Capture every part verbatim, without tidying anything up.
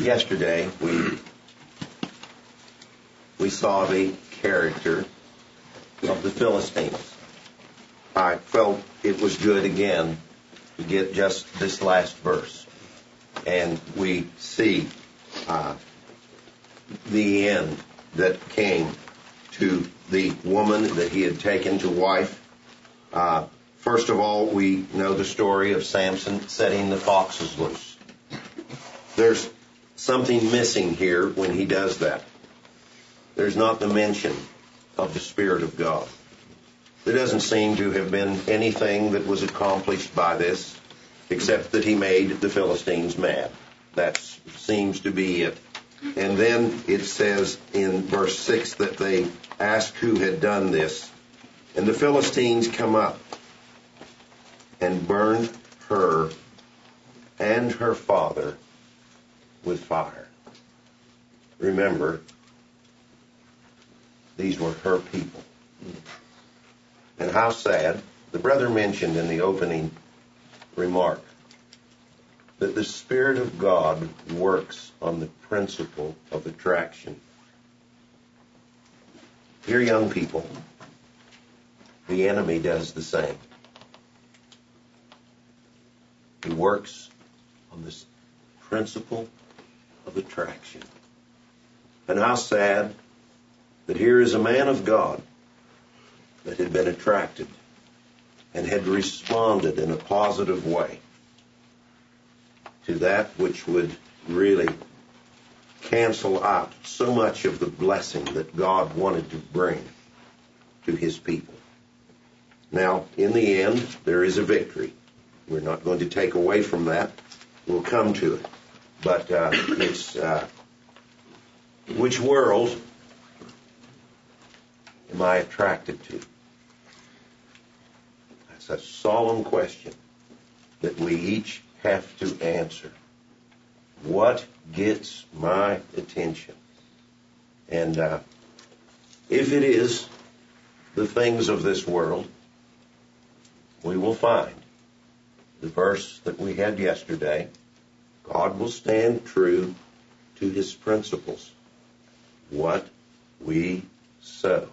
yesterday we we saw the character of the Philistines. I felt it was good again to get just this last verse, and we see uh, the end that came to the woman that he had taken to wife. Uh, first of all, we know the story of Samson setting the foxes loose. There's something missing here when he does that. There's not the mention of the Spirit of God. There doesn't seem to have been anything that was accomplished by this, except that he made the Philistines mad. That seems to be it. And then it says in verse six that they asked who had done this. And the Philistines come up and burned her and her father with fire. Remember, these were her people. And how sad. The brother mentioned in the opening remark that the Spirit of God works on the principle of attraction. Dear young people, the enemy does the same. He works on this principle of attraction. And how sad that here is a man of God that had been attracted and had responded in a positive way to that which would really cancel out so much of the blessing that God wanted to bring to his people. Now, in the end, there is a victory. We're not going to take away from that. We'll come to it. But uh, it's uh, which world am I attracted to? That's a solemn question that we each have to answer. What gets my attention? And uh, if it is the things of this world, we will find the verse that we had yesterday. God will stand true to his principles. What we sow,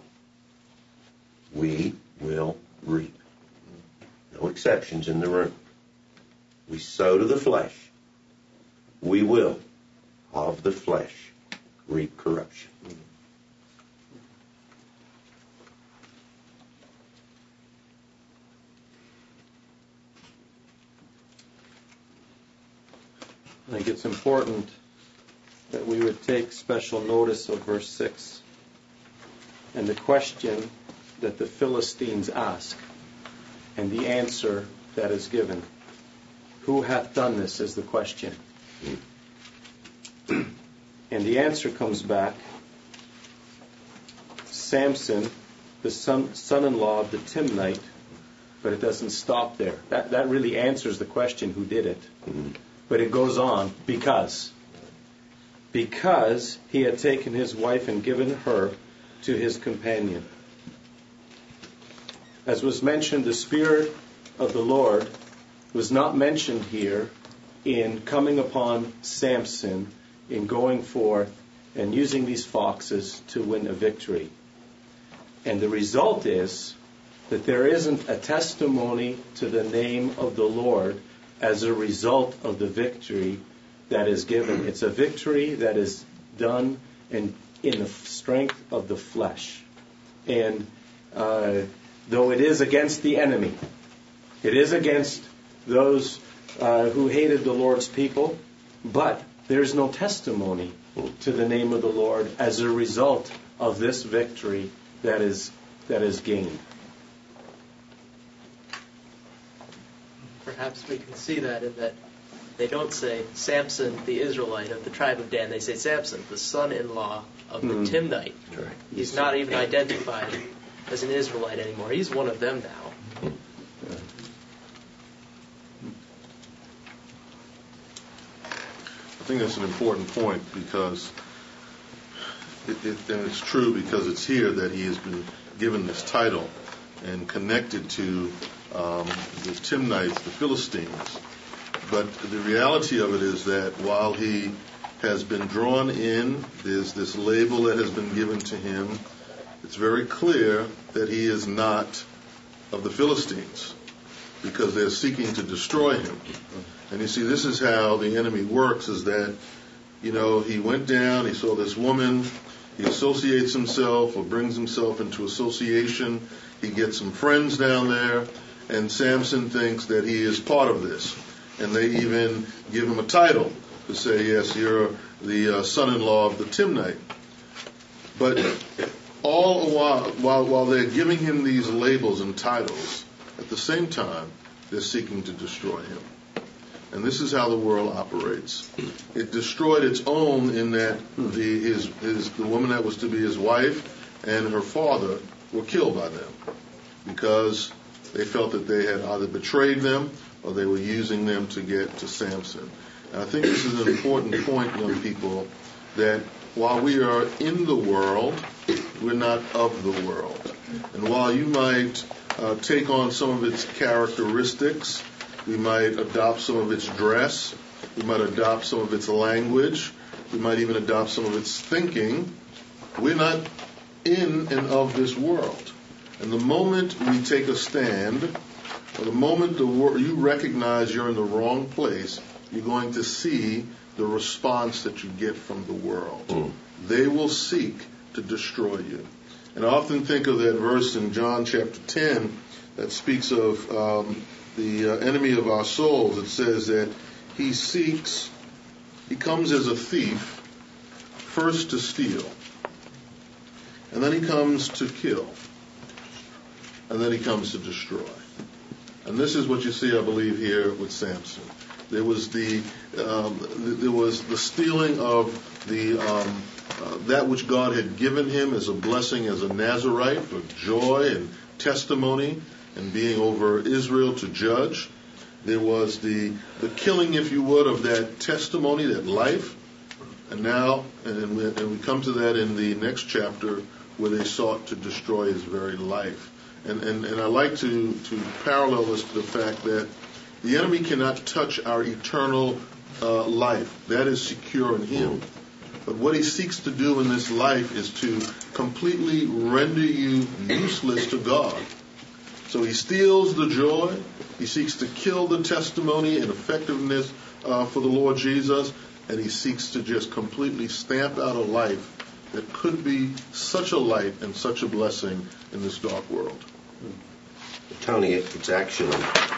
we will reap. No exceptions in the room. We sow to the flesh, we will of the flesh reap corruption. I think it's important that we would take special notice of verse six and the question that the Philistines ask and the answer that is given. Who hath done this is the question. And the answer comes back, Samson, the son, son-in-law of the Timnite, but it doesn't stop there. That, that really answers the question, who did it? Mm-hmm. But it goes on, because. Because he had taken his wife and given her to his companion. As was mentioned, the Spirit of the Lord was not mentioned here in coming upon Samson, in going forth and using these foxes to win a victory. And the result is that there isn't a testimony to the name of the Lord as a result of the victory that is given. It's a victory that is done in, in the strength of the flesh. And uh, though it is against the enemy, it is against those uh, who hated the Lord's people, but there's no testimony to the name of the Lord as a result of this victory that is that is gained. Perhaps we can see that in that they don't say Samson, the Israelite of the tribe of Dan. They say Samson, the son-in-law of the mm. Timnite. Right. He's not even identified as an Israelite anymore. He's one of them now. I think that's an important point, because it, it, and it's true because it's here that he has been given this title and connected to um, the Timnites, the Philistines. But the reality of it is that while he has been drawn in. There's this label that has been given to him. It's very clear that he is not of the Philistines, because they're seeking to destroy him. And you see, this is how the enemy works, is that, you know, he went down, he saw this woman, he associates himself or brings himself into association, he gets some friends down there, and Samson thinks that he is part of this. And they even give him a title to say, yes, you're the uh, son-in-law of the Timnite. But all while, while, while they're giving him these labels and titles, at the same time, they're seeking to destroy him. And this is how the world operates. It destroyed its own in that the, his, his, the woman that was to be his wife and her father were killed by them because they felt that they had either betrayed them or they were using them to get to Samson. And I think this is an important point, young people, that while we are in the world, we're not of the world. And while you might uh, take on some of its characteristics, we might adopt some of its dress, we might adopt some of its language, we might even adopt some of its thinking, we're not in and of this world. And the moment we take a stand, or the moment the wor- you recognize you're in the wrong place, you're going to see the response that you get from the world. Mm. They will seek to destroy you. And I often think of that verse in John chapter ten that speaks of um, the uh, enemy of our souls. It says that he seeks, he comes as a thief, first to steal, and then he comes to kill, and then he comes to destroy. And this is what you see, I believe, here with Samson. There was the um, there was the stealing of the um, uh, that which God had given him as a blessing as a Nazarite for joy and testimony and being over Israel to judge. There was the the killing, if you would, of that testimony, that life. And now, and we, and we come to that in the next chapter where they sought to destroy his very life. And, and, and I like to, to parallel this to the fact that the enemy cannot touch our eternal uh, life. That is secure in him. But what he seeks to do in this life is to completely render you useless to God. So he steals the joy. He seeks to kill the testimony and effectiveness uh, for the Lord Jesus. And he seeks to just completely stamp out a life that could be such a light and such a blessing in this dark world. Tony, it's actually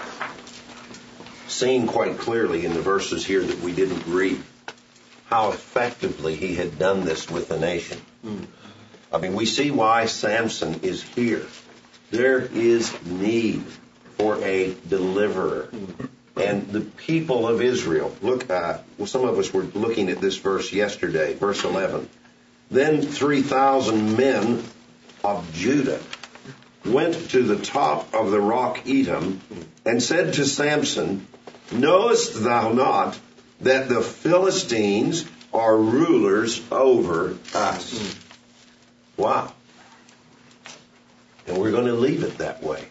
seen quite clearly in the verses here that we didn't read how effectively he had done this with the nation. Mm. I mean, we see why Samson is here. There is need for a deliverer. Mm. And the people of Israel, look, uh, well, some of us were looking at this verse yesterday, verse eleven. Then three thousand men of Judah went to the top of the rock Etam and said to Samson, knowest thou not that the Philistines are rulers over us? Wow. And we're going to leave it that way.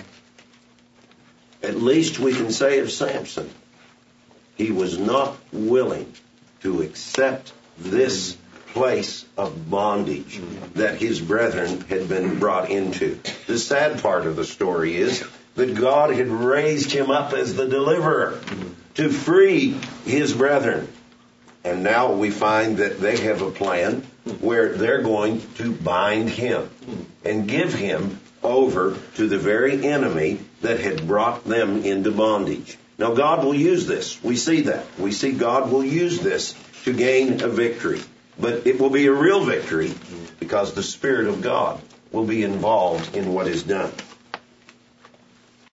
At least we can say of Samson, he was not willing to accept this place of bondage that his brethren had been brought into. The sad part of the story is that God had raised him up as the deliverer to free his brethren. And now we find that they have a plan where they're going to bind him and give him over to the very enemy that had brought them into bondage. Now God will use this. We see that. We see God will use this to gain a victory. But it will be a real victory because the Spirit of God will be involved in what is done.